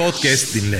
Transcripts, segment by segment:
Podcast dinle.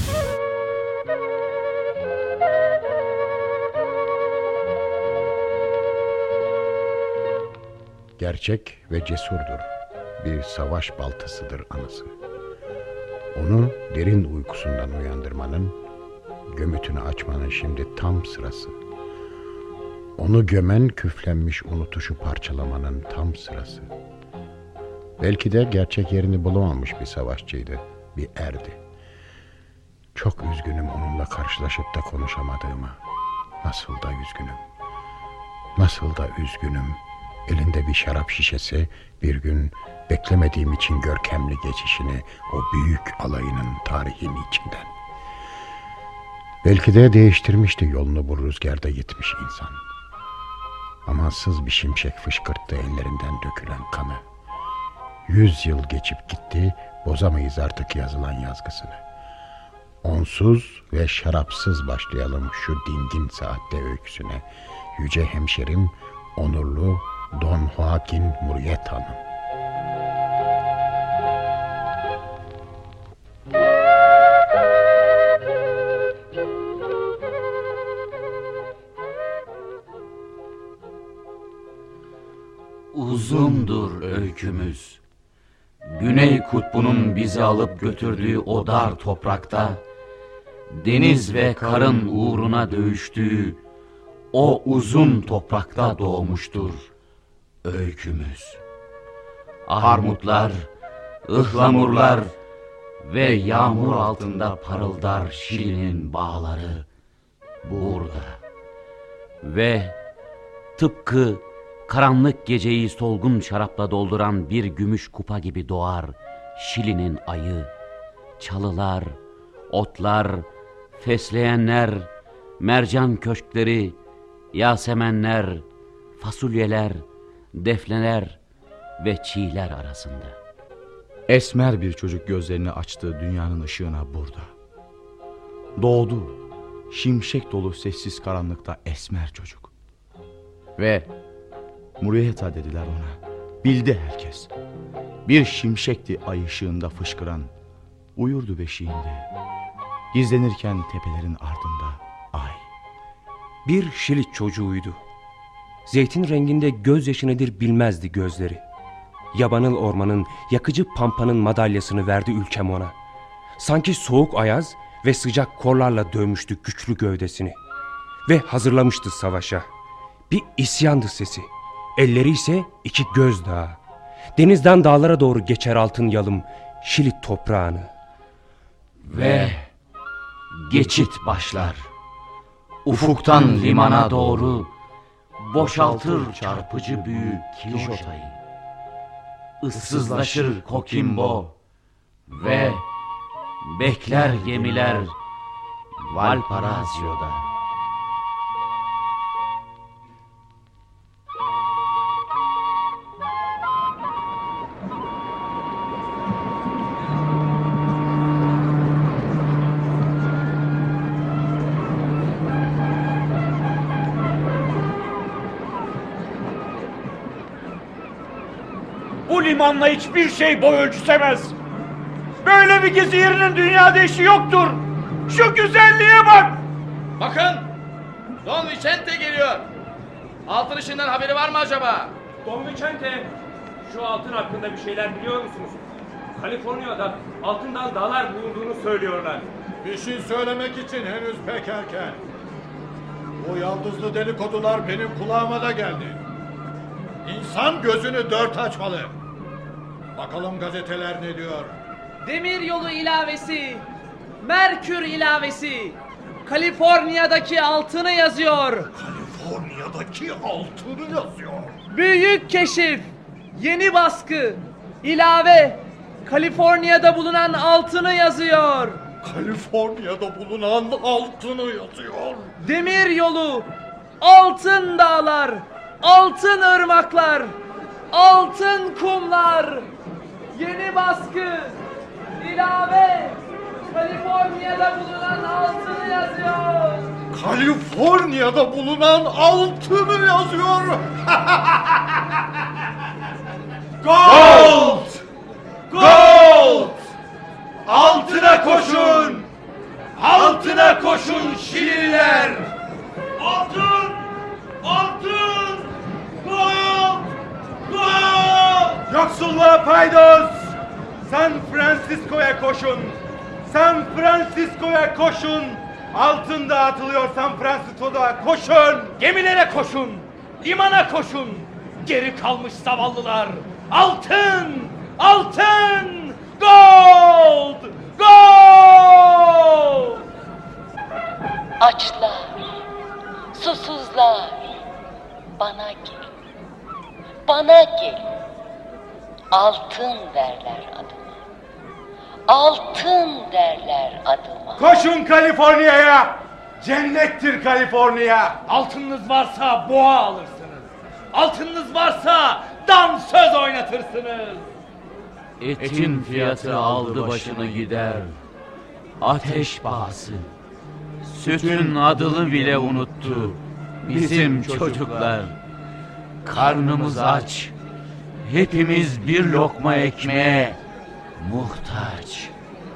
Gerçek ve cesurdur. Bir savaş baltasıdır anısı. Onu derin uykusundan uyandırmanın, gömütünü açmanın şimdi tam sırası. Onu gömen küflenmiş unutuşu parçalamanın tam sırası. Belki de gerçek yerini bulamamış bir savaşçıydı, bir erdi. Çok üzgünüm onunla karşılaşıp da konuşamadığıma. Nasıl da üzgünüm. Nasıl da üzgünüm. Elinde bir şarap şişesi bir gün beklemediğim için görkemli geçişini o büyük alayının tarihinin içinden. Belki de değiştirmişti yolunu bu rüzgarda gitmiş insan. Amansız bir şimşek fışkırttı ellerinden dökülen kanı. 100 yıl geçip gitti, bozamayız artık yazılan yazgısını. Onsuz ve şarapsız başlayalım şu dingin saatte öyküsüne. Yüce hemşerim, onurlu Don Joaquin Murrieta Hanım. Uzundur öykümüz. Güney kutbunun bizi alıp götürdüğü o dar toprakta, deniz ve karın uğruna dövüştüğü o uzun toprakta doğmuştur öykümüz. Armutlar, ıhlamurlar ve yağmur altında parıldar Şili'nin bağları burada. Ve tıpkı karanlık geceyi solgun şarapla dolduran bir gümüş kupa gibi doğar Şili'nin ayı. Çalılar, otlar, fesleğenler, mercan köşkleri, yasemenler, fasulyeler, defneler ve çiğler arasında. Esmer bir çocuk gözlerini açtı dünyanın ışığına burada. Doğdu, şimşek dolu sessiz karanlıkta esmer çocuk. Ve Murrieta dediler ona. Bildi herkes. Bir şimşekti ay ışığında fışkıran. Uyurdu beşiğinde. Gizlenirken tepelerin ardında ay. Bir Şili çocuğuydu. Zeytin renginde gözyaşı nedir bilmezdi gözleri. Yabanıl ormanın, yakıcı pampanın madalyasını verdi ülkem ona. Sanki soğuk ayaz ve sıcak korlarla dövmüştü güçlü gövdesini. Ve hazırlamıştı savaşa. Bir isyandı sesi. Elleri ise iki gözdağı. Denizden dağlara doğru geçer altın yalım Şili toprağını. Ve geçit başlar. Ufuktan limana doğru boşaltır çarpıcı büyük Quixota'yı. Issızlaşır Coquimbo ve bekler gemiler Valparaíso'da. Bu limanla hiçbir şey boy ölçüsemez. Böyle bir gezi yerinin dünyada eşi yoktur. Şu güzelliğe bak. Bakın, Don Vicente geliyor. Altın ışığından haberi var mı acaba? Don Vicente, şu altın hakkında bir şeyler biliyor musunuz? Kaliforniya'da altından dağlar bulunduğunu söylüyorlar. Bir şey söylemek için henüz pek erken. O yaldızlı dedikodular benim kulağıma da geldi. İnsan gözünü dört açmalı. Bakalım gazeteler ne diyor? Demiryolu ilavesi, Merkür ilavesi, Kaliforniya'daki altını yazıyor. Kaliforniya'daki altını yazıyor. Büyük keşif, yeni baskı, ilave, Kaliforniya'da bulunan altını yazıyor. Kaliforniya'da bulunan altını yazıyor. Demiryolu, altın dağlar, altın ırmaklar, altın kumlar, yeni baskı, ilave, Kaliforniya'da bulunan altını yazıyor. Kaliforniya'da bulunan altını yazıyor. Gold! Gold! Altına koşun! Altına koşun Şilililer! Altın! Altın! Gold! Gold! Yoksulluğa paydos! San Francisco'ya koşun! San Francisco'ya koşun! Altın dağıtılıyor San Francisco'da, koşun! Gemilere koşun! Limana koşun! Geri kalmış zavallılar! Altın! Altın! Gold! Gold! Açlar, susuzlar, bana gel, bana gel. Altın derler adıma, altın derler adıma. Koşun Kaliforniya'ya! Cennettir Kaliforniya! Altınınız varsa boğa alırsınız. Altınınız varsa dansöz oynatırsınız. Etin fiyatı aldı başını gider. Ateş pahası. Sütün adını bile unuttu bizim çocuklar. Karnımız aç. Hepimiz bir lokma ekmeğe muhtaç.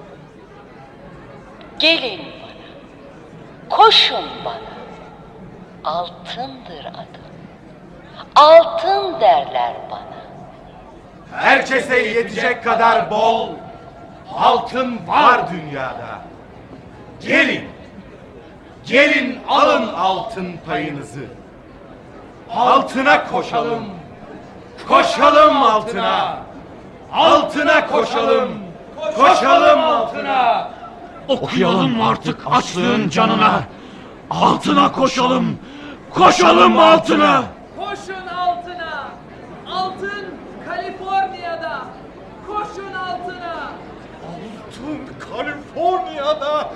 Gelin bana, koşun bana. Altındır adım, altın derler bana. Herkese yetecek kadar bol altın var dünyada. Gelin, gelin alın altın payınızı. Altına koşalım, koşalım altına. Altına koşalım, koşalım altına. Okuyalım artık açlığın canına. Altına koşalım, koşalım altına. Koşun altına. Altın Kaliforniya'da. Koşun altına. Altın Kaliforniya'da.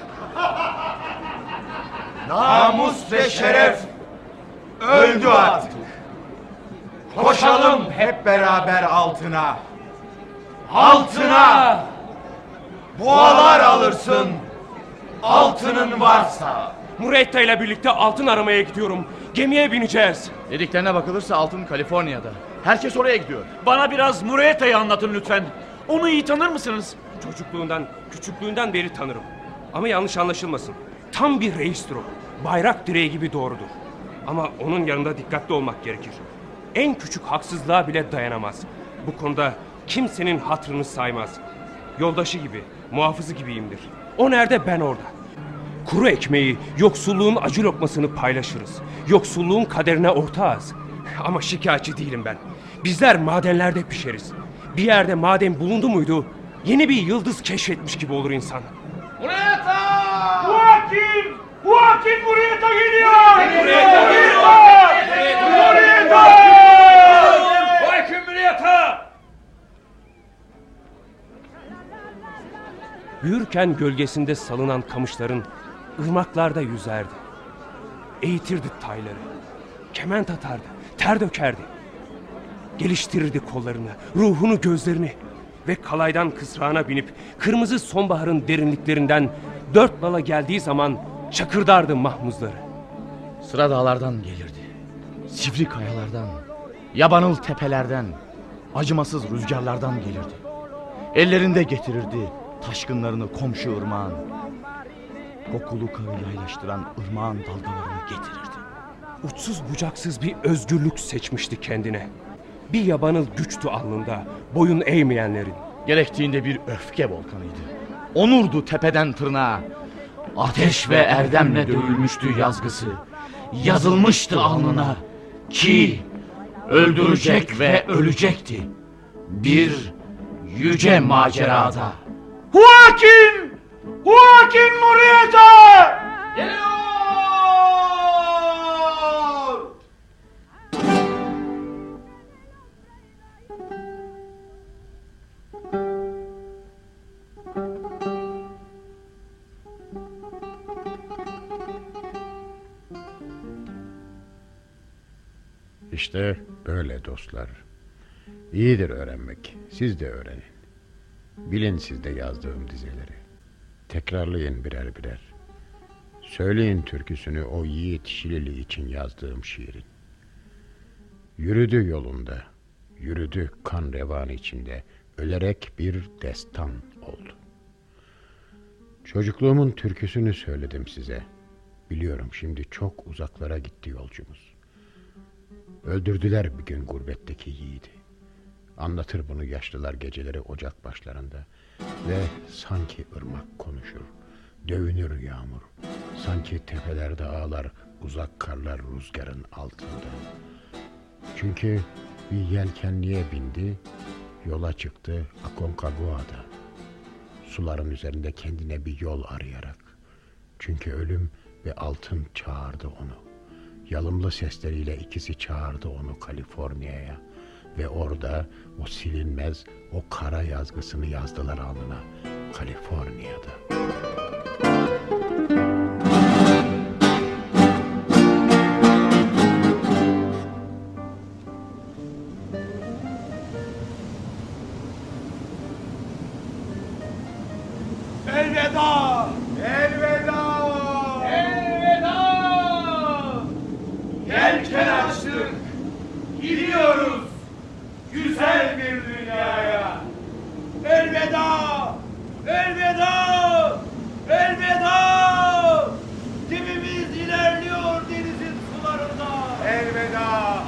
Namus ve şeref öldü artık. Koşalım hep beraber altına. Altına. Boğalar alırsın. Altının varsa. Murrieta ile birlikte altın aramaya gidiyorum. Gemiye bineceğiz. Dediklerine bakılırsa altın Kaliforniya'da. Herkes oraya gidiyor. Bana biraz Murrieta'yı anlatın lütfen. Onu iyi tanır mısınız? Küçüklüğünden beri tanırım. Ama yanlış anlaşılmasın. Tam bir reistir o. Bayrak direği gibi doğrudur. Ama onun yanında dikkatli olmak gerekir. En küçük haksızlığa bile dayanamaz. Bu konuda kimsenin hatırını saymaz. Yoldaşı gibi, muhafızı gibiyimdir. O nerede, ben orada. Kuru ekmeği, yoksulluğun acı lokmasını paylaşırız. Yoksulluğun kaderine ortağız. Ama şikayetçi değilim ben. Bizler madenlerde pişeriz. Bir yerde maden bulundu muydu, yeni bir yıldız keşfetmiş gibi olur insan. Murrieta! Joaquin! Joaquin Murrieta geliyor! Murrieta geliyor! Murrieta! Joaquin Murrieta! Büyürken gölgesinde salınan kamışların ırmaklarda yüzerdi. Eğitirdi tayları. Kement atardı, ter dökerdi. Geliştirirdi kollarını, ruhunu, gözlerini. Ve kalaydan kısrağına binip kırmızı sonbaharın derinliklerinden 4 nala geldiği zaman çakırdardı mahmuzları. Sıra dağlardan gelirdi. Sivri kayalardan, yabanıl tepelerden, acımasız rüzgarlardan gelirdi. Ellerinde getirirdi taşkınlarını komşu ırmağın. Kokulu kağı yaylaştıran ırmağın dalgalarını getirirdi. Uçsuz bucaksız bir özgürlük seçmişti kendine. Bir yabanıl güçtü alnında, boyun eğmeyenlerin. Gerektiğinde bir öfke volkanıydı. Onurdu tepeden tırnağa. Ateş ve erdemle dövülmüştü yazgısı. Yazılmıştı alnına ki öldürecek ve ölecekti. Bir yüce macerada. Joaquin! Joaquin Murrieta! Geliyor! İşte böyle dostlar. İyidir öğrenmek. Siz de öğrenin. Bilin siz de yazdığım dizeleri. Tekrarlayın birer birer. Söyleyin türküsünü o yiğit Şilili için yazdığım şiirin. Yürüdü yolunda, yürüdü kan revan içinde, ölerek bir destan oldu. Çocukluğumun türküsünü söyledim size. Biliyorum şimdi çok uzaklara gitti yolcumuz. Öldürdüler bir gün gurbetteki yiğidi. Anlatır bunu yaşlılar geceleri ocak başlarında. Ve sanki ırmak konuşur, dövünür yağmur. Sanki tepelerde ağlar uzak karlar rüzgarın altında. Çünkü bir yelkenliye bindi, yola çıktı Aconcagua'da. Suların üzerinde kendine bir yol arayarak. Çünkü ölüm ve altın çağırdı onu. Yalımlı sesleriyle ikisi çağırdı onu Kaliforniya'ya. Ve orada o silinmez, o kara yazgısını yazdılar alnına Kaliforniya'da. Elveda! Elveda! Elveda! Yelken açtık, gidiyoruz güzel bir dünyaya. Elveda! Elveda! Elveda! Gemimiz ilerliyor denizin sularında. Elveda!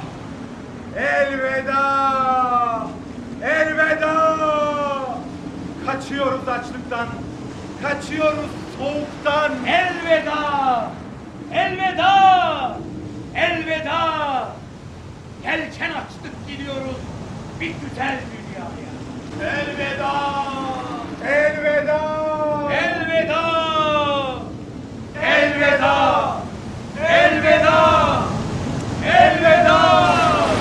Elveda! Elveda! Kaçıyoruz açlıktan. Kaçıyoruz soğuktan. Elveda! Elveda! Elveda! Yelken açtık gidiyoruz bir güzel dünyaya. Elveda! Elveda! Elveda! Elveda! Elveda! Elveda!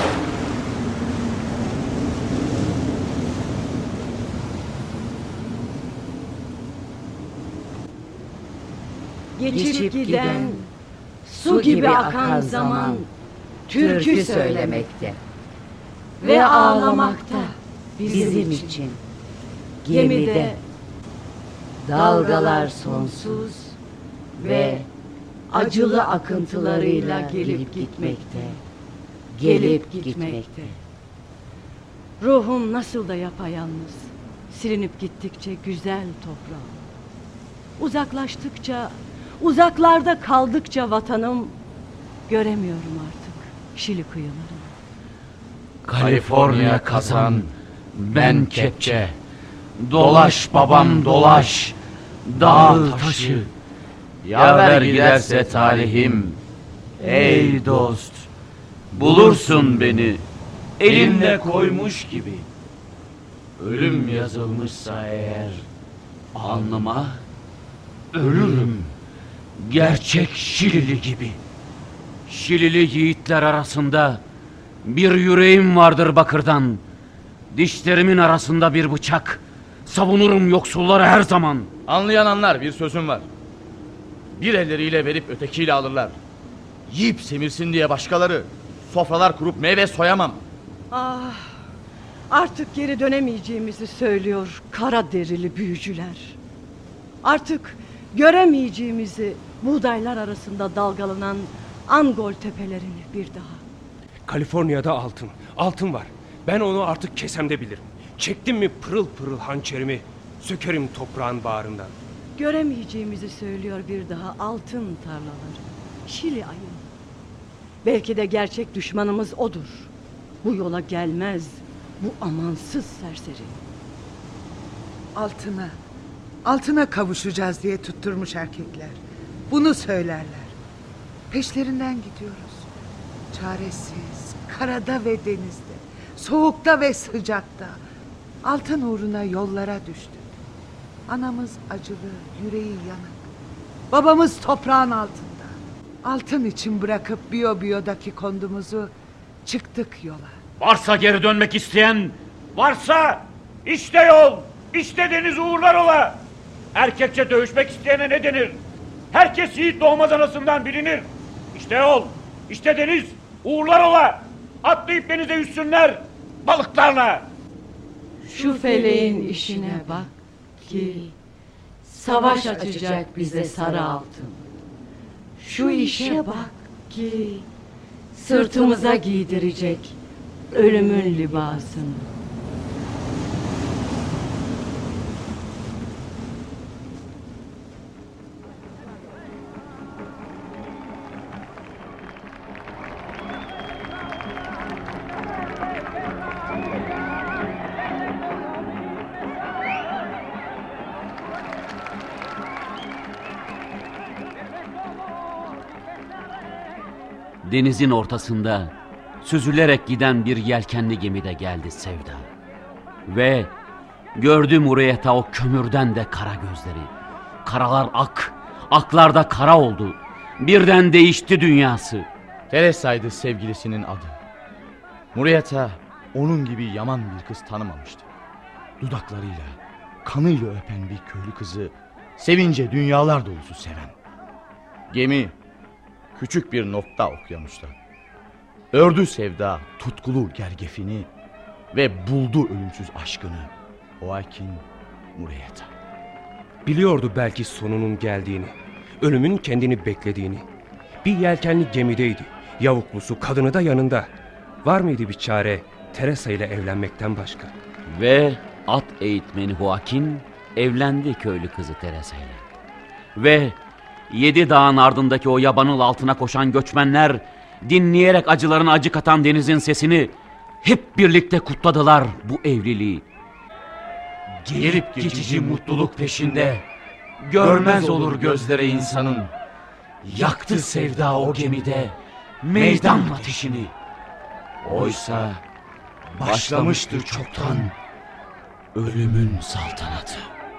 Geçip giden, su gibi akan zaman türkü söylemekte ve ağlamakta bizim için. Gemide dalgalar sonsuz ve acılı akıntılarıyla gelip gitmekte, gelip gitmekte. Ruhum nasıl da yapayalnız, silinip gittikçe güzel toprağım. Uzaklaştıkça, uzaklarda kaldıkça vatanım, göremiyorum artık Şili kıyılarını. Kaliforniya kazan, ben kepçe. Dolaş babam dolaş, dağ taşı. Yaver giderse talihim, ey dost. Bulursun beni, elinde koymuş gibi. Ölüm yazılmışsa eğer alnıma, ölürüm gerçek Şilili gibi. Şilili yiğitler arasında bir yüreğim vardır bakırdan. Dişlerimin arasında bir bıçak. Savunurum yoksulları her zaman. Anlayan anlar, bir sözüm var. Bir elleriyle verip ötekiyle alırlar. Yiyip semirsin diye başkaları. Sofralar kurup meyve soyamam. Ah, artık geri dönemeyeceğimizi söylüyor kara derili büyücüler. Artık göremeyeceğimizi buğdaylar arasında dalgalanan Angol tepelerini bir daha. Kaliforniya'da altın, altın var. Ben onu artık kesemde bilirim. Çektim mi pırıl pırıl hançerimi, sökerim toprağın bağrından. Göremeyeceğimizi söylüyor bir daha altın tarlaları, Şili ayı. Belki de gerçek düşmanımız odur. Bu yola gelmez, bu amansız serseri. Altına kavuşacağız diye tutturmuş erkekler. Bunu söylerler. Peşlerinden gidiyoruz. Çaresiz, karada ve denizde, soğukta ve sıcakta. Altın uğruna yollara düştük. Anamız acılı, yüreği yanık. Babamız toprağın altında. Altın için bırakıp Biyobiyo'daki kondumuzu çıktık yola. Varsa geri dönmek isteyen, varsa işte yol, işte deniz uğurlar ola. Erkekçe dövüşmek isteyene ne denir? Herkes yiğit doğmaz anasından bilinir. İşte yol, işte deniz uğurlar ola. Atlayıp denize yüzsünler balıklarla. Şu feleğin işine bak ki savaş açacak bize sarı altın. Şu işe bak ki sırtımıza giydirecek ölümün libasını. denizin ortasında süzülerek giden bir yelkenli gemide geldi Sevda. Ve gördü Mureyeta o kömürden de kara gözleri. Karalar ak, aklar da kara oldu. Birden değişti dünyası. Teresa'ydı sevgilisinin adı. Mureyeta onun gibi yaman bir kız tanımamıştı. Dudaklarıyla, kanıyla öpen bir köylü kızı sevince dünyalar dolusu seven. Gemi küçük bir nokta okyanusta. Ördü Sevda tutkulu gergefini ve buldu ölümsüz aşkını. Joaquin Mureyeta. Biliyordu belki sonunun geldiğini, ölümün kendini beklediğini. Bir yelkenli gemideydi, yavuklusu, kadını da yanında. Var mıydı bir çare Teresa ile evlenmekten başka? Ve at eğitmeni Joaquin evlendi köylü kızı Teresa ile. Ve 7 dağın ardındaki o yabanıl altına koşan göçmenler dinleyerek acılarına acı katan denizin sesini hep birlikte kutladılar bu evliliği. Gelip geçici mutluluk peşinde görmez olur gözlere insanın. Yaktı sevda o gemide meydan ateşini. Oysa başlamıştır çoktan ölümün saltanatı.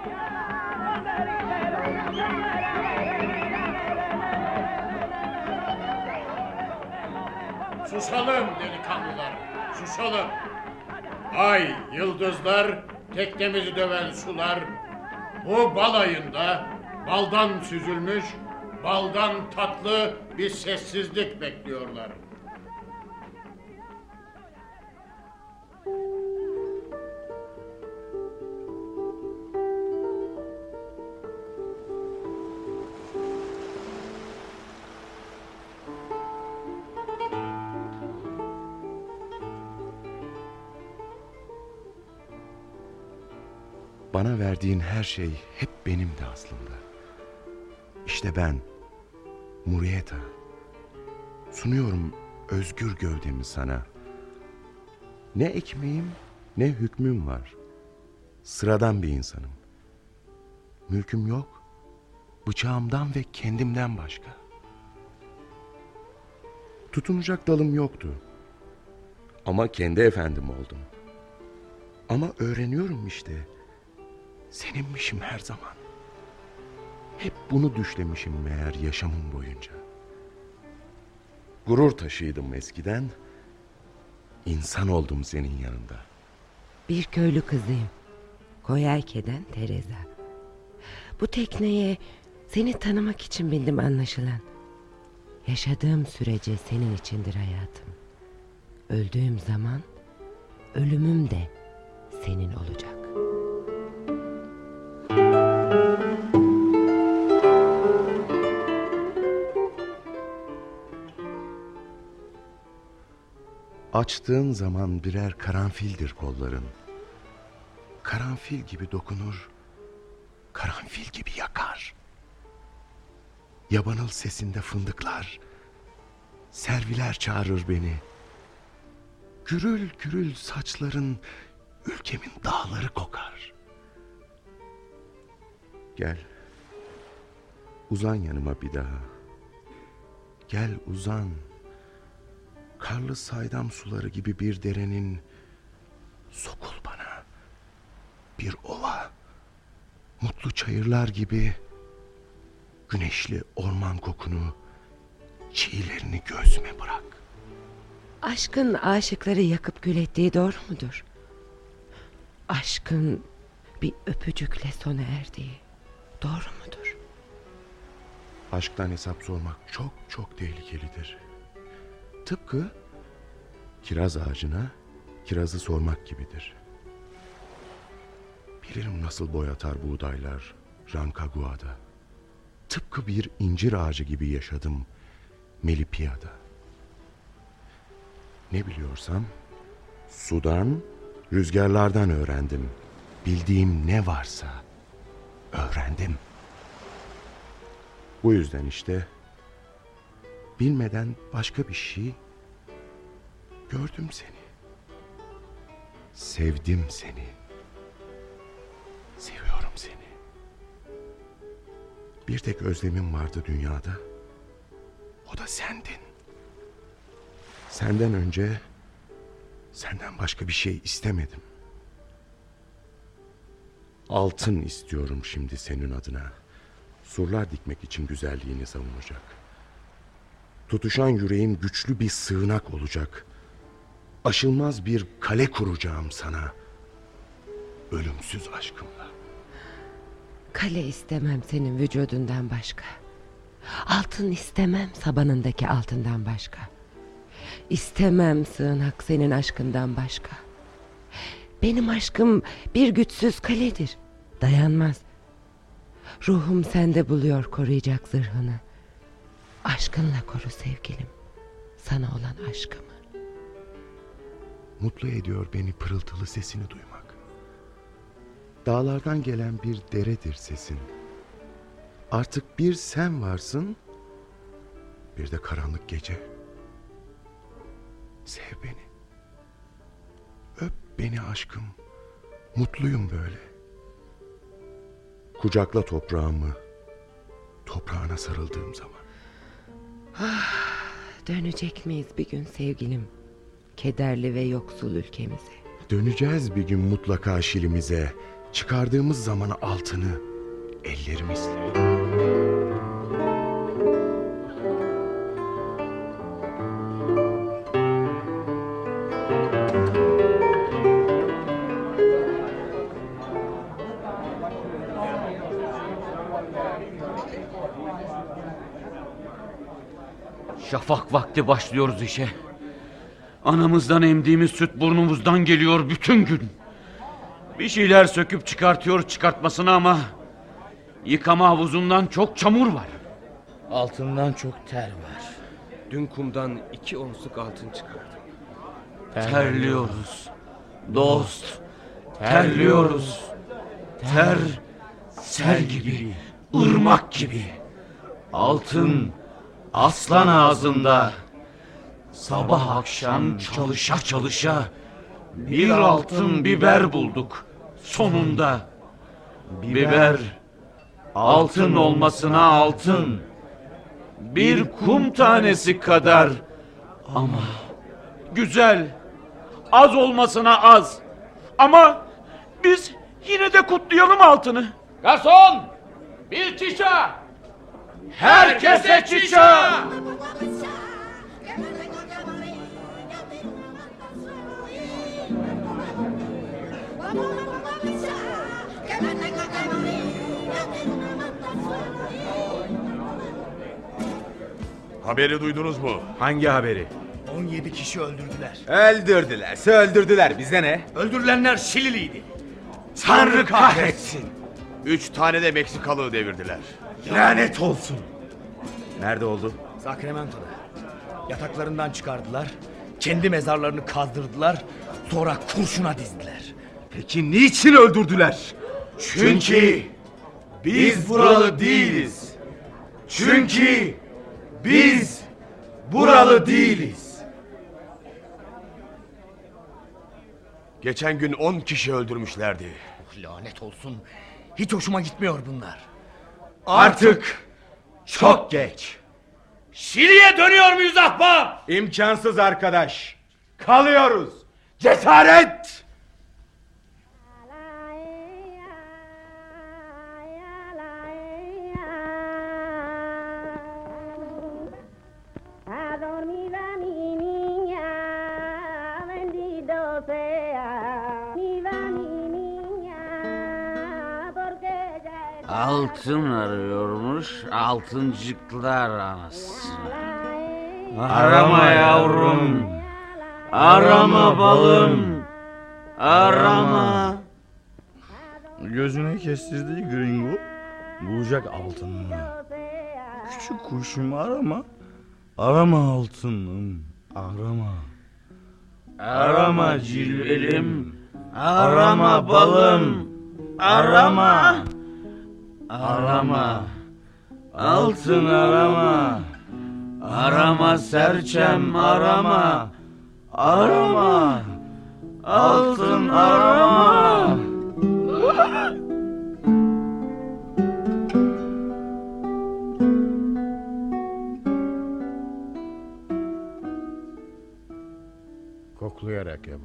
Susalım delikanlılar, susalım. Ay, yıldızlar, teknemizi döven sular, bu balayında baldan süzülmüş, baldan tatlı bir sessizlik bekliyorlar. Bana verdiğin her şey hep benimdi aslında. İşte ben, Mureyeta, sunuyorum özgür gövdemi sana. Ne ekmeğim ne hükmüm var. Sıradan bir insanım. Mülküm yok, bıçağımdan ve kendimden başka. Tutunacak dalım yoktu. Ama kendi efendim oldum. Ama öğreniyorum işte. Seninmişim her zaman. Hep bunu düşlemişim meğer yaşamım boyunca. Gurur taşıydım eskiden. İnsan oldum senin yanında. Bir köylü kızıyım. Koyayke'den Teresa. Bu tekneye seni tanımak için bindim anlaşılan. Yaşadığım sürece senin içindir hayatım. Öldüğüm zaman ölümüm de senin olacak. Açtığın zaman birer karanfildir kolların. Karanfil gibi dokunur, karanfil gibi yakar. Yabanıl sesinde fındıklar, serviler çağırır beni. Gürül gürül saçların ülkemin dağları kokar. Gel, uzan yanıma bir daha. Gel uzan. Karlı saydam suları gibi bir derenin sokul bana. Bir ova, mutlu çayırlar gibi güneşli orman kokunu, çiğlerini göğsüme bırak. Aşkın aşıkları yakıp gül ettiği doğru mudur? Aşkın bir öpücükle sona erdiği doğru mudur? Aşktan hesap sormak çok çok tehlikelidir. Tıpkı kiraz ağacına kirazı sormak gibidir. Bilirim nasıl boy atar buğdaylar Rancagua'da. Tıpkı bir incir ağacı gibi yaşadım Melippia'da. Ne biliyorsam sudan, rüzgarlardan öğrendim. Bildiğim ne varsa öğrendim. Bu yüzden işte bilmeden başka bir şey gördüm seni. Sevdim seni. Seviyorum seni. Bir tek özlemim vardı dünyada. O da sendin. Senden önce senden başka bir şey istemedim. Altın istiyorum şimdi senin adına. Surlar dikmek için güzelliğini savunacak. Tutuşan yüreğim güçlü bir sığınak olacak. Aşılmaz bir kale kuracağım sana. Ölümsüz aşkımla. Kale istemem senin vücudundan başka. Altın istemem sabanındaki altından başka. İstemem sığınak senin aşkından başka. Benim aşkım bir güçsüz kaledir. Dayanmaz. Ruhum sende buluyor koruyacak zırhını. Aşkınla koru sevgilim sana olan aşkımı. Mutlu ediyor beni pırıltılı sesini duymak. Dağlardan gelen bir deredir sesin. Artık bir sen varsın, bir de karanlık gece. Sev beni. Öp beni aşkım. Mutluyum böyle. Kucakla toprağımı, toprağına sarıldığım zaman. Dönecek miyiz bir gün sevgilim? Kederli ve yoksul ülkemize. Döneceğiz bir gün mutlaka Şili'mize. Çıkardığımız zaman altını ellerimizle. Şafak vakti başlıyoruz işe. Anamızdan emdiğimiz süt burnumuzdan geliyor bütün gün. Bir şeyler söküp çıkartıyor çıkartmasına ama yıkama havuzundan çok çamur var. Altından çok ter var. Dün kumdan 2 onsluk altın çıkardım. Terliyoruz dost, terliyoruz. Ter sel gibi, ırmak gibi. Altın aslan ağzında. Sabah akşam çalışa çalışa bir altın biber bulduk sonunda. Biber altın olmasına altın. Bir kum tanesi kadar ama güzel. Az olmasına az. Ama biz yine de kutlayalım altını. Garson! Bir çişa! Herkese çişa! Haberi duydunuz mu? Hangi haberi? 17 kişi öldürdüler. Öldürdüler. Bize ne? Öldürülenler Şililiydi. Tanrı kahretsin. 3 tane de Meksikalı devirdiler. Lanet olsun. Nerede oldu? Sacramento'da. Yataklarından çıkardılar. Kendi mezarlarını kazdırdılar. Sonra kurşuna dizdiler. Peki niçin öldürdüler? Çünkü biz buralı değiliz. Çünkü biz buralı değiliz. Geçen gün 10 kişi öldürmüşlerdi. Lanet olsun. Hiç hoşuma gitmiyor bunlar. Artık çok geç. Şili'ye dönüyor muyuz ahbap? İmkansız arkadaş. Kalıyoruz. Cesaret! Altın arıyormuş altıncıklar anasını. Arama yavrum, arama balım, arama. Gözüne kestirdiği gringo bulacak altınını. Küçük kuşumu arama. Arama altınım, arama. Arama cilvelim, arama balım, arama. Arama, altın arama. Arama serçem arama. Arama, altın arama.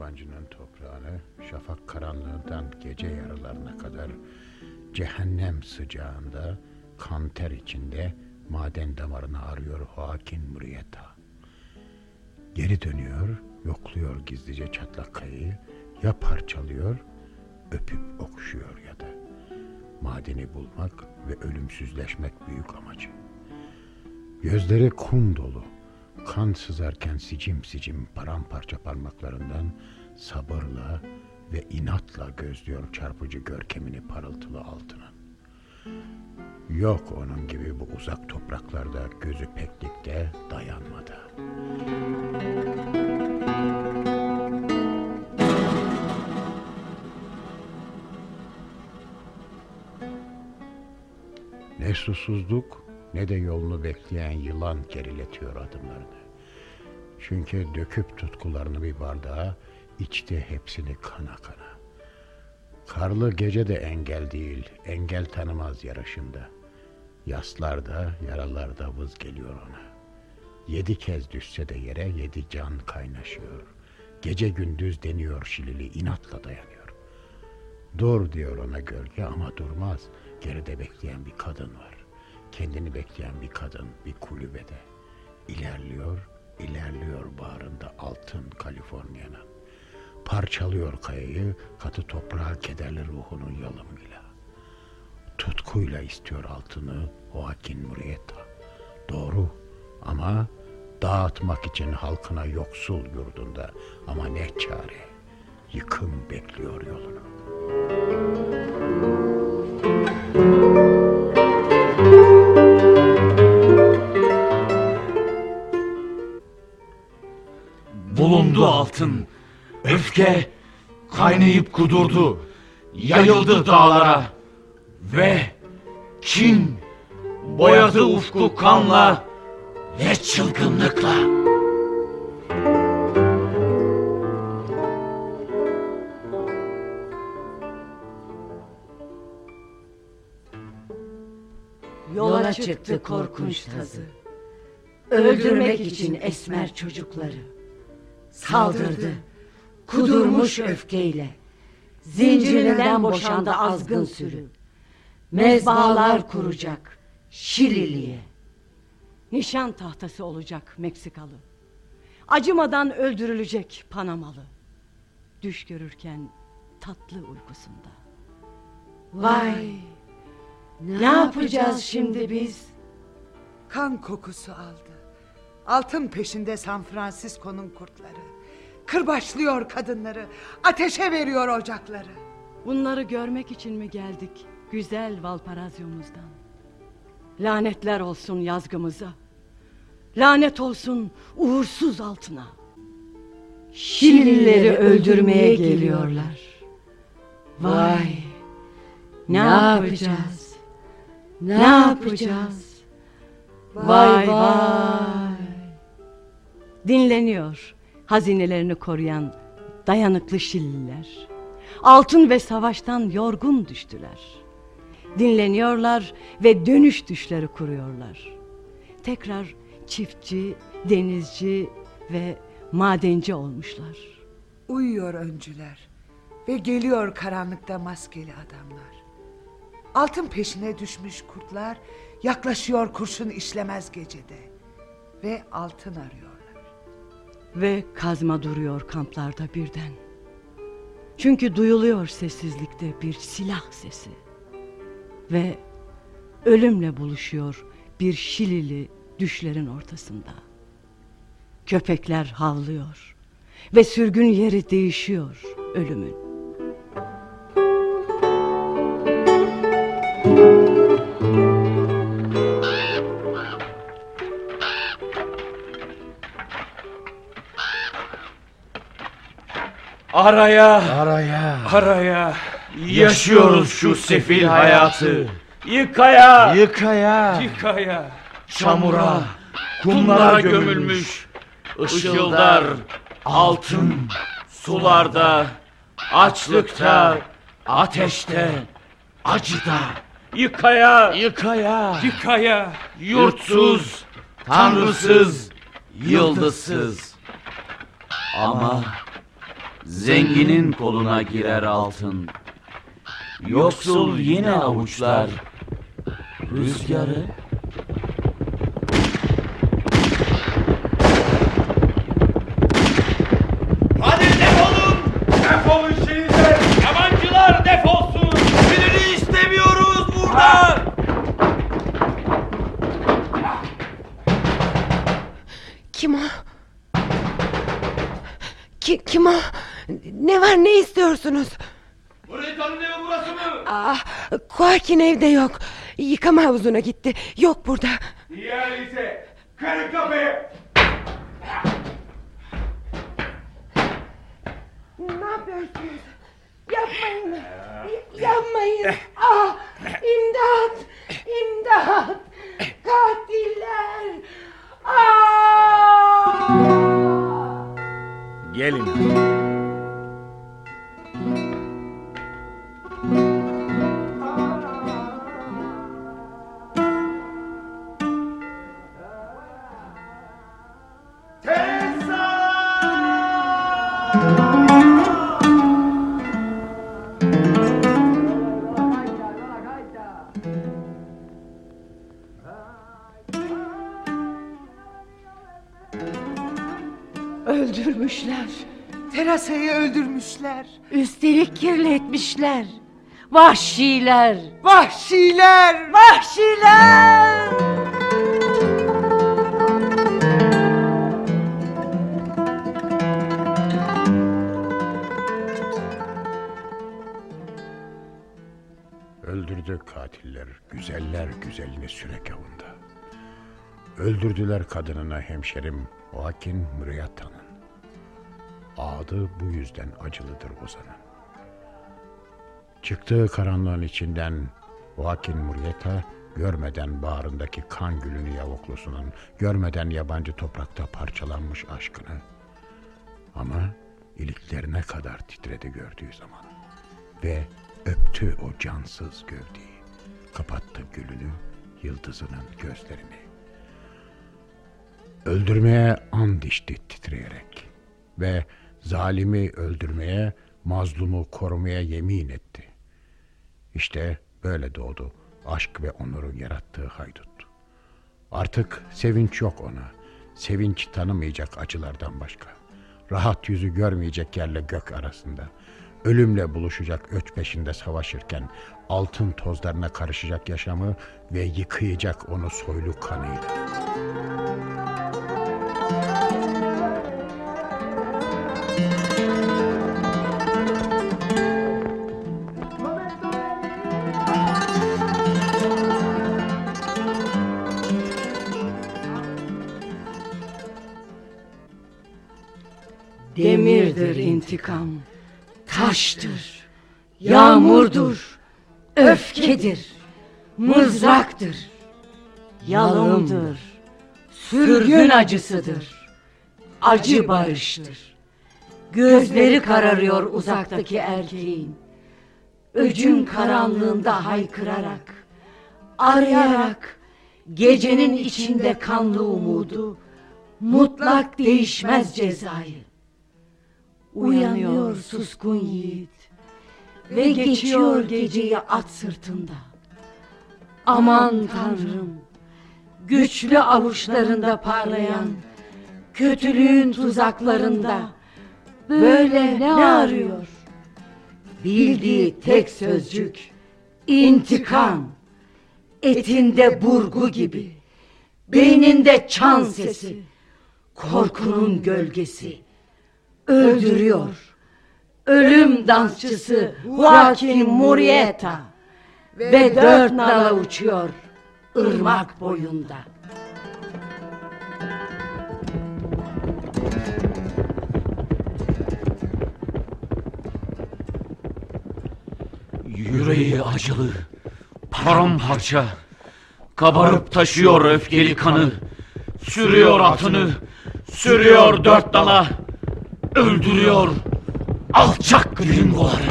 yabancının toprağını şafak karanlığından gece yarılarına kadar cehennem sıcağında kan ter içinde maden damarını arıyor Joaquin Murrieta. Geri dönüyor, yokluyor gizlice çatlak kayayı, ya parçalıyor, öpüp okşuyor ya da. Madeni bulmak ve ölümsüzleşmek büyük amacı. Gözleri kum dolu, kan sızarken sicim sicim paramparça parmaklarından sabırla ve inatla gözlüyor çarpıcı görkemini parıltılı altının. Yok onun gibi bu uzak topraklarda gözü peklikte dayanmadı. Ne susuzluk ne de yolunu bekleyen yılan geriletiyor adımlarını. Çünkü döküp tutkularını bir bardağa, içti hepsini kana kana. Karlı gece de engel değil, engel tanımaz yarışında. Yaslarda, yaralarda vız geliyor ona. 7 kez düşse de yere 7 can kaynaşıyor. Gece gündüz deniyor Şilili, inatla dayanıyor. Dur diyor ona gölge ama durmaz. Geride bekleyen bir kadın var. Kendini bekleyen bir kadın bir kulübede. İlerliyor, ilerliyor bağrında altın Kaliforniya'nın. Parçalıyor kayayı, katı toprağa kederli ruhunun yalımıyla. Tutkuyla istiyor altını Joaquin Murrieta. Doğru ama dağıtmak için halkına yoksul yurdunda. Ama ne çare, yıkım bekliyor yolunu. Bulundu altın, öfke kaynayıp kudurdu, yayıldı dağlara ve kin boyadı ufku kanla ve çılgınlıkla. Yola çıktı korkunç tazı. Öldürmek için esmer çocukları. Saldırdı, kudurmuş öfkeyle. Zincirinden boşandı azgın sürü. Mezbahalar kuracak Şilili'ye. Nişan tahtası olacak Meksikalı. Acımadan öldürülecek Panamalı. Düş görürken tatlı uykusunda. Vay, ne yapacağız şimdi biz? Kan kokusu aldı. Altın peşinde San Francisco'nun kurtları. Kırbaçlıyor kadınları, ateşe veriyor ocakları. Bunları görmek için mi geldik güzel Valparaisyo'muzdan? Lanetler olsun yazgımıza. Lanet olsun uğursuz altına. Şililileri öldürmeye geliyorlar. Vay, ne yapacağız? Ne yapacağız? Vay vay. Dinleniyor hazinelerini koruyan dayanıklı Şilililer. Altın ve savaştan yorgun düştüler. Dinleniyorlar ve dönüş düşleri kuruyorlar. Tekrar çiftçi, denizci ve madenci olmuşlar. Uyuyor öncüler ve geliyor karanlıkta maskeli adamlar. Altın peşine düşmüş kurtlar yaklaşıyor kurşun işlemez gecede ve altın arıyorlar. Ve kazma duruyor kamplarda birden. Çünkü duyuluyor sessizlikte bir silah sesi. Ve ölümle buluşuyor bir Şilili düşlerin ortasında. Köpekler havlıyor ve sürgün yeri değişiyor ölümün. Araya yaşıyoruz şu sefil hayatı. Yıkaya çamura, kumlara gömülmüş. Işıldar altın sularda, açlıkta, ateşte, acıda. Yıkaya yurtsuz, tanrısız, yıldızsız. Ama Zenginin koluna girer altın, yoksul yine avuçlar rüzgarı. Hadi defolun! Defolun şehirler! Yabancılar defolsun! Birini istemiyoruz burada! Kim o? Kim o? Ne var, ne istiyorsunuz? Mureta'nın evi burası mı? Kuakin evde yok. Yıkama havuzuna gitti. Yok burada. İyi öyleyse. Kırın kapıyı! Ne yapıyorsunuz? Yapmayın. Yapmayın. İmdat! İmdat! Katiller! Gelin. Öldürmüşler. Teresa'yı öldürmüşler. Üstelik kirletmişler. Vahşiler. Vahşiler. Vahşiler. Öldürdü katiller, güzeller güzelini sürek avında. Öldürdüler kadınına hemşerim Joaquin Murrieta'nın. Adı bu yüzden acılıdır Ozan'ın. Çıktığı karanlığın içinden Joaquin Murrieta görmeden bağrındaki kan gülünü yavuklusunun, görmeden yabancı toprakta parçalanmış aşkını. Ama iliklerine kadar titredi gördüğü zaman ve öptü o cansız gövdeyi, kapattı gülünü, yıldızının gözlerini. Öldürmeye and içti titreyerek ve zalimi öldürmeye, mazlumu korumaya yemin etti. İşte böyle doğdu aşk ve onurun yarattığı haydut. Artık sevinç yok ona, sevinç tanımayacak acılardan başka. Rahat yüzü görmeyecek yerle gök arasında. Ölümle buluşacak öç peşinde savaşırken altın tozlarına karışacak yaşamı ve yıkayacak onu soylu kanıyla. Demirdir intikam, taştır, yağmurdur, öfkedir, mızraktır, yalımdır, sürgün acısıdır, acı barıştır. Gözleri kararıyor uzaktaki erkeğin, öcün karanlığında haykırarak, arayarak, gecenin içinde kanlı umudu, mutlak değişmez cezayı. Uyanıyor suskun yiğit ve geçiyor geceyi at sırtında. Aman Tanrım, güçlü avuçlarında parlayan, kötülüğün tuzaklarında böyle ne arıyor? Bildiği tek sözcük intikam. Etinde burgu gibi, beyninde çan sesi, korkunun gölgesi. Öldürüyor. Ölüm dansçısı Joaquin Murrieta ve dört nala uçuyor ırmak boyunda. Yüreği acılı, paramparça, kabarıp taşıyor öfkeli kanı, sürüyor atını, sürüyor dört dala, öldürüyor alçak gringoları.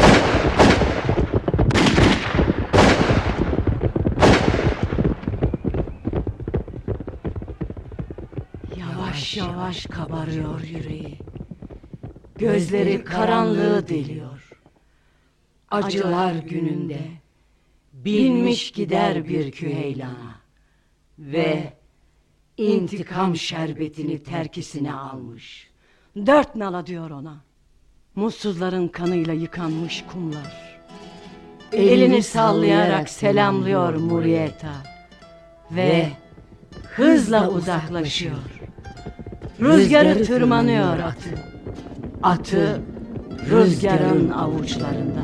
Yavaş yavaş kabarıyor yüreği. Gözleri karanlığı deliyor. Acılar gününde binmiş gider bir küheylana ve intikam şerbetini terkisine almış. 4 nala diyor ona. Mutsuzların kanıyla yıkanmış kumlar. Elini sallayarak selamlıyor Murieta ve hızla uzaklaşıyor. Rüzgarı tırmanıyor atı. Atı rüzgarın avuçlarında.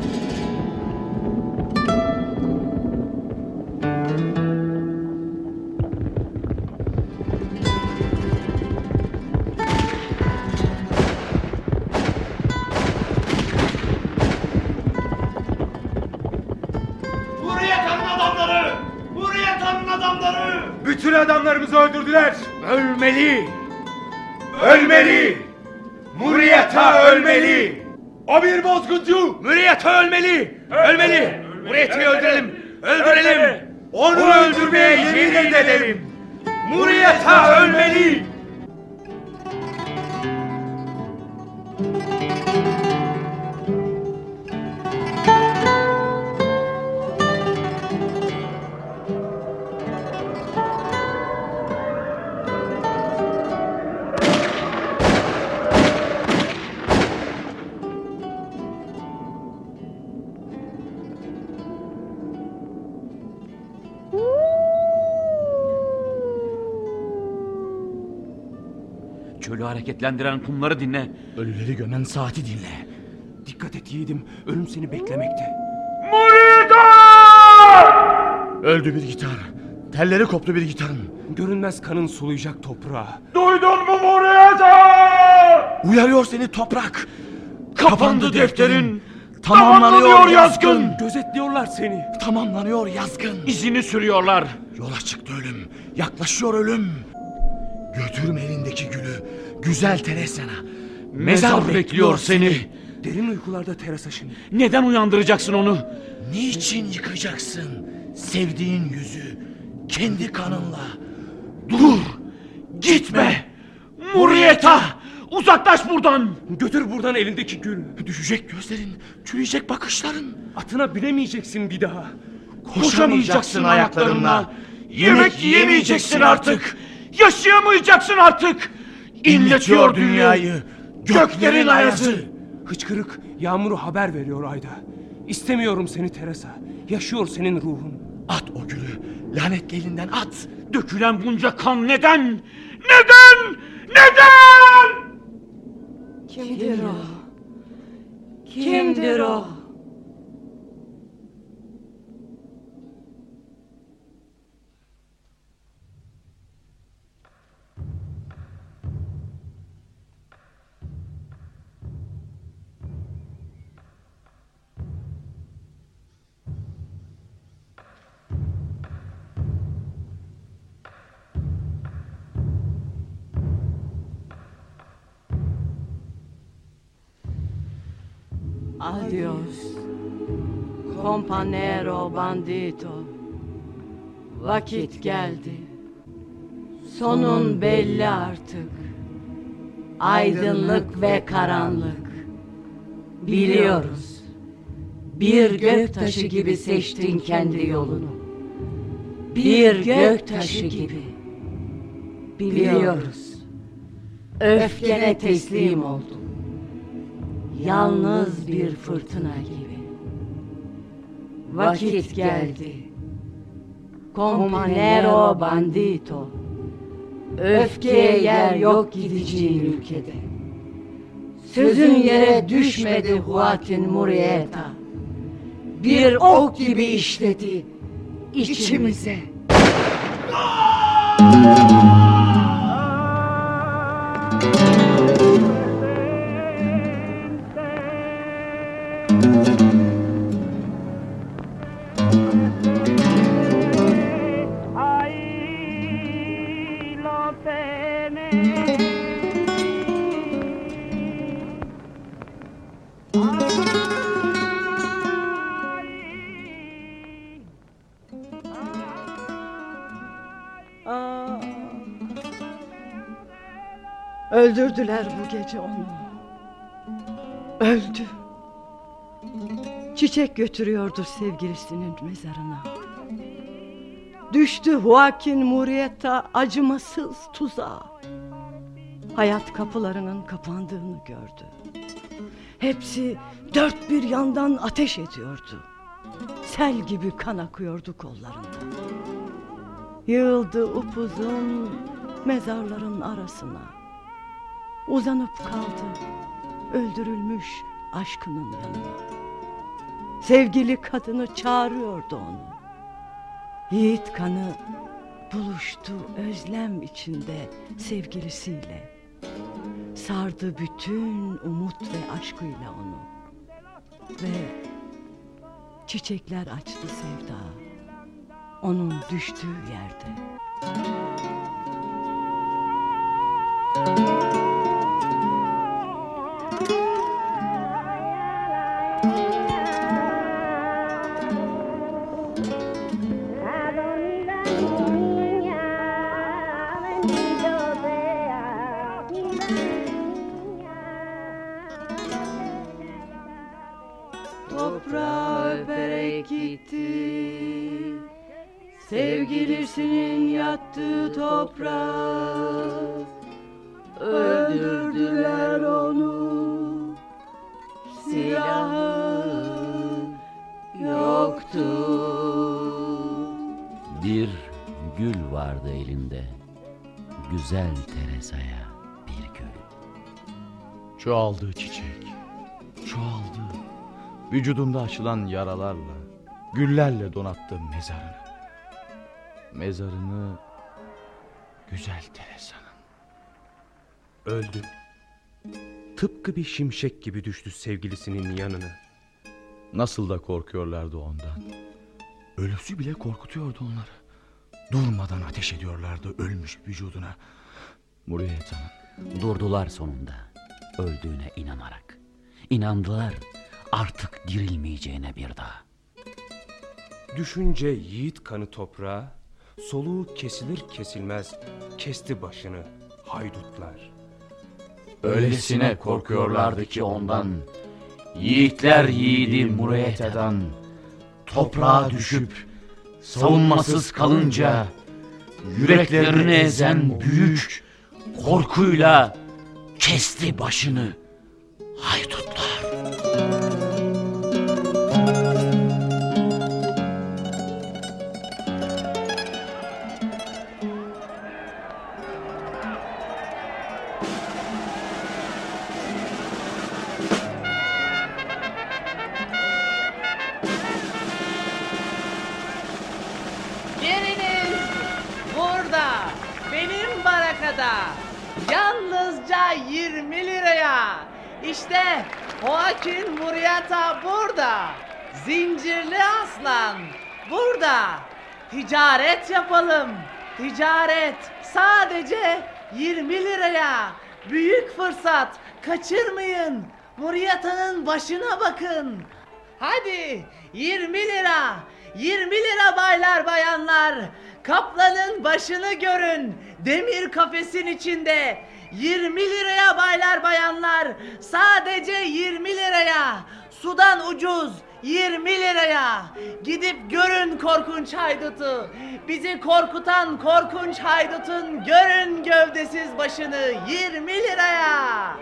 Bütün adamlarımızı öldürdüler. Ölmeli. Ölmeli. Murieta ölmeli. O bir bozguncu. Murieta ölmeli. Ölmeli. Murieta'yı öldürelim. Öldürelim. Onu öldürmeye yemin ederim. Murieta ölmeli. Çölü hareketlendiren kumları dinle. Ölüleri gömen saati dinle. Dikkat et yiğidim, ölüm seni beklemekte. Murieta! Öldü bir gitar. Telleri koptu bir gitarın. Görünmez kanın sulayacak toprağı. Duydun mu Murieta? Uyarıyor seni toprak. Kapandı defterin. Tamamlanıyor yazgın. Gözetliyorlar seni. Tamamlanıyor yazgın. İzini sürüyorlar. Yola çıktı ölüm. Yaklaşıyor ölüm. Götürme elindeki gülü. Güzel Teresa'na. Mezar bekliyor seni. Derin uykularda Teresa şimdi. Neden uyandıracaksın onu? Niçin yıkacaksın sevdiğin yüzü kendi kanınla? Dur. Gitme. Murieta! Uzaklaş buradan. Götür buradan elindeki gül. Düşecek gözlerin, çürüyecek bakışların. Atına binemeyeceksin bir daha. Koşamayacaksın ayaklarınla. Yemek yiyemeyeceksin artık. Yaşayamayacaksın artık. İnletiyor dünyayı göklerin ayazı. Hıçkırık yağmuru haber veriyor ayda. İstemiyorum seni Teresa. Yaşıyor senin ruhun. At o gülü. Lanetli elinden at. Dökülen bunca kan neden? Neden? Neden? Kimdir o? Kimdir o? Adios, companero bandito. Vakit geldi. Sonun belli artık. Aydınlık ve karanlık. Biliyoruz. Bir göktaşı gibi seçtin kendi yolunu. Bir göktaşı gibi. Biliyoruz. Öfkene teslim oldun. Yalnız bir fırtına gibi. Vakit geldi. Companero bandito. Öfkeye yer yok gideceğin ülkede. Sözün yere düşmedi Joaquin Murieta. Bir ok gibi işledi içimize. Öldürdüler bu gece onu. Öldü. Çiçek götürüyordu sevgilisinin mezarına. Düştü Joaquin Murrieta acımasız tuzağa. Hayat kapılarının kapandığını gördü. Hepsi dört bir yandan ateş ediyordu. Sel gibi kan akıyordu kollarından. Yığıldı upuzun mezarların arasına. Uzanıp kaldı öldürülmüş aşkının yanına. Sevgili kadını çağırıyordu onu. Yiğit kanı buluştu özlem içinde sevgilisiyle. Sardı bütün umut ve aşkıyla onu. Ve çiçekler açtı sevda onun düştüğü yerde. Toprağı öperek gitti, sevgilisinin yattığı toprağı. Öldürdüler onu, silahı yoktu. Bir gül vardı elinde, güzel Teresa'ya bir gül. Çoğaldı çiçek, çoğaldı. Vücudunda açılan yaralarla, güllerle donattı mezarını. Mezarını güzel Teresa'nın. Öldü. Tıpkı bir şimşek gibi düştü sevgilisinin yanına. Nasıl da korkuyorlardı ondan. Ölüsü bile korkutuyordu onları. Durmadan ateş ediyorlardı ölmüş vücuduna. Murrieta'nın. Durdular sonunda öldüğüne inanarak. İnandılar artık dirilmeyeceğine bir daha. Düşünce yiğit kanı toprağa, soluğu kesilir kesilmez kesti başını haydutlar. Öylesine korkuyorlardı ki ondan, yiğitler yiğidi Murrieta'dan, toprağa düşüp savunmasız kalınca yüreklerini ezen büyük korkuyla kesti başını haydutlar. Yeriniz burada, benim barakada. Yalnızca 20 liraya. İşte Joaquin Murrieta burada. Zincirli aslan burada. Ticaret yapalım. Ticaret sadece 20 liraya. Büyük fırsat, kaçırmayın. Murrieta'nın başına bakın. Hadi 20 lira. 20 lira baylar bayanlar. Kaplanın başını görün. Demir kafesin içinde. 20 liraya baylar bayanlar. Sadece 20 liraya. Sudan ucuz. 20 liraya. Gidip görün korkunç haydutu. Bizi korkutan korkunç haydutun görün gövdesiz başını. 20 liraya.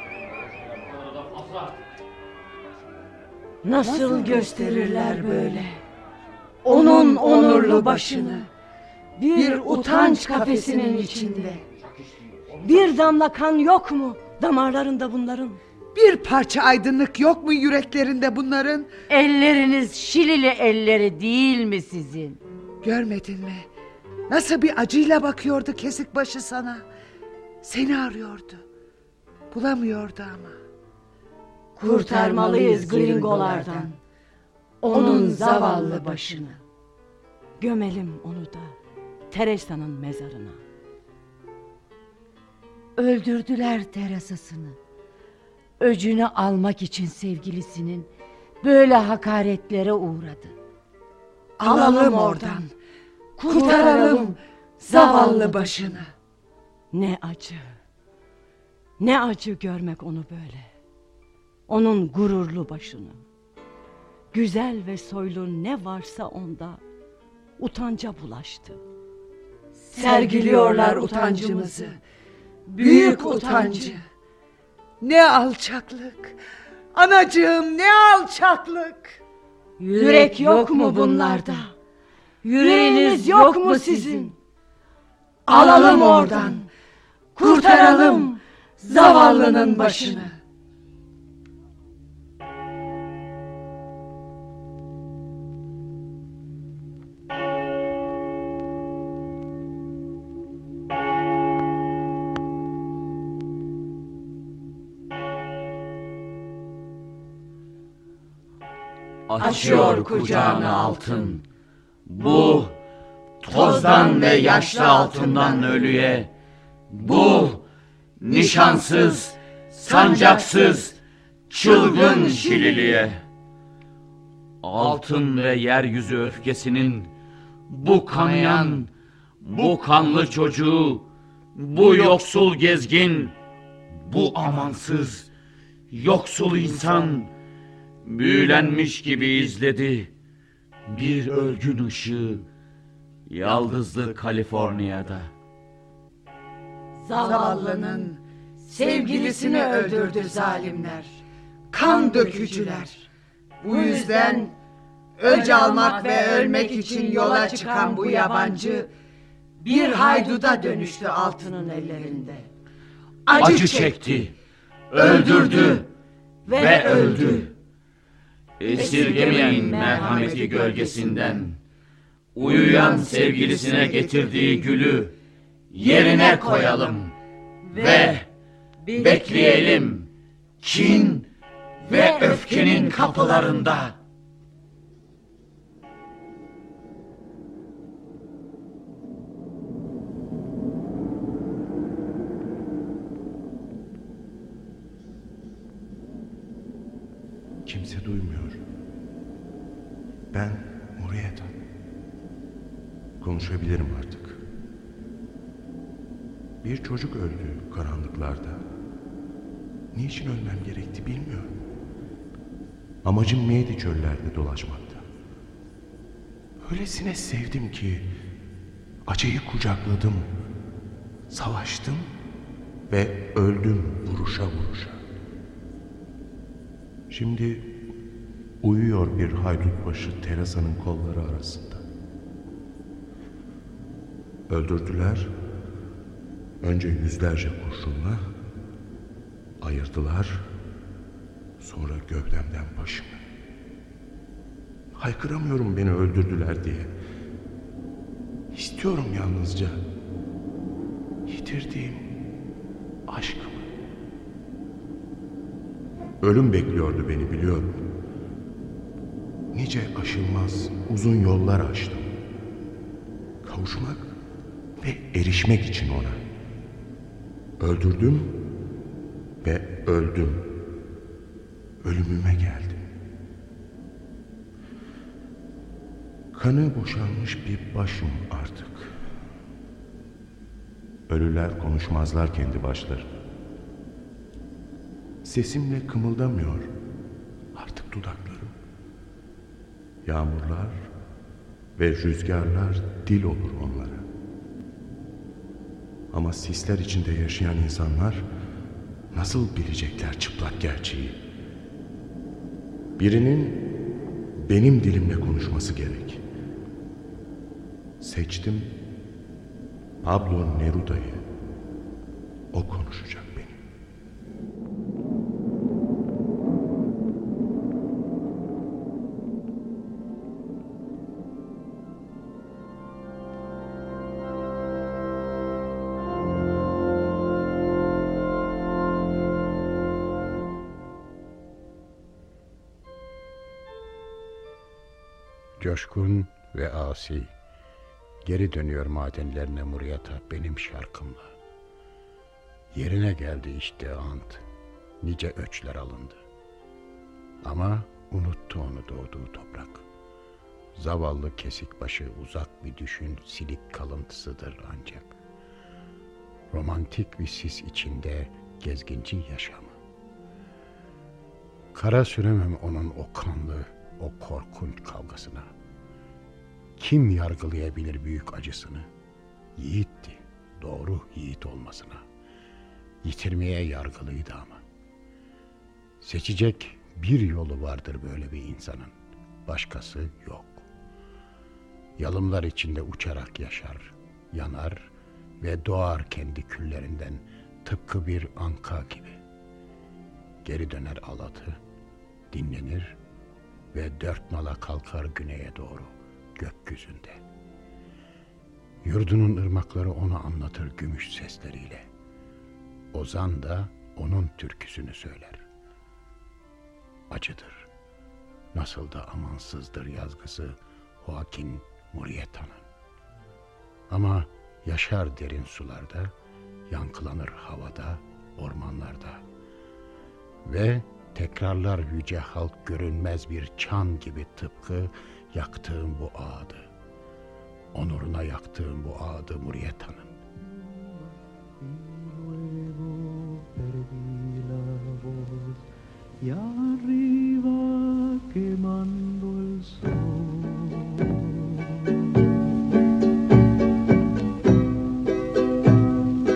Nasıl gösterirler böyle onun onurlu başını, bir utanç kafesinin içinde. Bir damla kan yok mu damarlarında bunların? Bir parça aydınlık yok mu yüreklerinde bunların? Elleriniz Şilili elleri değil mi sizin? Görmedin mi? Nasıl bir acıyla bakıyordu kesik başı sana. Seni arıyordu. Bulamıyordu ama. Kurtarmalıyız gringolardan onun zavallı başını. Gömelim onu da Teresa'nın mezarına. Öldürdüler Teresa'sını. Öcünü almak için sevgilisinin böyle hakaretlere uğradı. Alalım oradan. Kurtaralım zavallı başını. Ne acı. Ne acı görmek onu böyle. Onun gururlu başını. Güzel ve soylu ne varsa onda utanca bulaştı. Sergiliyorlar utancımızı, büyük utancı. Ne alçaklık, anacığım, ne alçaklık. Yürek yok mu bunlarda? Yüreğiniz yok mu sizin? Alalım oradan, kurtaralım zavallının başını. Açıyor kucağını altın. Bu tozdan ve yaşlı altından ölüye, bu nişansız, sancaksız, çılgın Şilili'ye. Altın ve yeryüzü öfkesinin bu kanayan, bu kanlı çocuğu, bu yoksul gezgin, bu amansız, yoksul insan büyülenmiş gibi izledi bir ölgün ışığı yaldızlı Kaliforniya'da. Zavallının sevgilisini öldürdü zalimler, kan dökücüler. Bu yüzden öc almak ve ölmek için yola çıkan bu yabancı bir hayduda dönüştü altının ellerinde. Acı çekti, öldürdü ve öldü. Esirgemeyen merhameti gölgesinden uyuyan sevgilisine getirdiği gülü yerine koyalım ve bekleyelim kin ve öfkenin kapılarında. Kimse duymuyor. Ben Murieta. Konuşabilirim artık. Bir çocuk öldü karanlıklarda. Niçin ölmem gerekti bilmiyorum. Amacım neydi çöllerde dolaşmakta? Öylesine sevdim ki acıyı kucakladım. Savaştım ve öldüm vuruşa vuruşa. Şimdi uyuyor bir haydutbaşı Teresa'nın kolları arasında. Öldürdüler. Önce yüzlerce kurşunla ayırdılar. Sonra gövdemden başımı. Haykıramıyorum beni öldürdüler diye. İstiyorum yalnızca yitirdiğim aşkımı. Ölüm bekliyordu beni biliyorum. Nice aşılmaz uzun yollar açtım. Kavuşmak ve erişmek için ona. Öldürdüm ve öldüm. Ölümüme geldim. Kanı boşalmış bir başım artık. Ölüler konuşmazlar kendi başları. Sesimle kımıldamıyor artık dudaklarım. Yağmurlar ve rüzgarlar dil olur onlara. Ama sisler içinde yaşayan insanlar nasıl bilecekler çıplak gerçeği? Birinin benim dilimle konuşması gerek. Seçtim Pablo Neruda'yı. O konuşacak benim. Coşkun ve asi geri dönüyor madenlerine Murieta benim şarkımla. Yerine geldi işte ant, nice öçler alındı. Ama unuttu onu doğduğu toprak. Zavallı kesik başı uzak bir düşün silik kalıntısıdır ancak. Romantik bir sis içinde gezginci yaşamı. Kara süremem onun o kanlı, o korkunç kavgasına. Kim yargılayabilir büyük acısını? Yiğitti, doğru yiğit olmasına. Yitirmeye yargılıydı ama. Seçecek bir yolu vardır böyle bir insanın. Başkası yok. Yalımlar içinde uçarak yaşar, yanar ve doğar kendi küllerinden tıpkı bir anka gibi. Geri döner alatı, dinlenir ve dört nala kalkar güneye doğru gökyüzünde. Yurdunun ırmakları onu anlatır gümüş sesleriyle. Ozan da onun türküsünü söyler. Acıdır, nasıl da amansızdır yazgısı Joaquin Murrieta'nın. Ama yaşar derin sularda, yankılanır havada, ormanlarda. Ve tekrarlar yüce halk görünmez bir çan gibi tıpkı yaktığım bu ağdı. Onuruna yaktığım bu ağdı Murrieta'nın. Y arriba quemando el sol.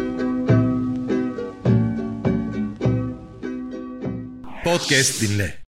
Podcast dinle.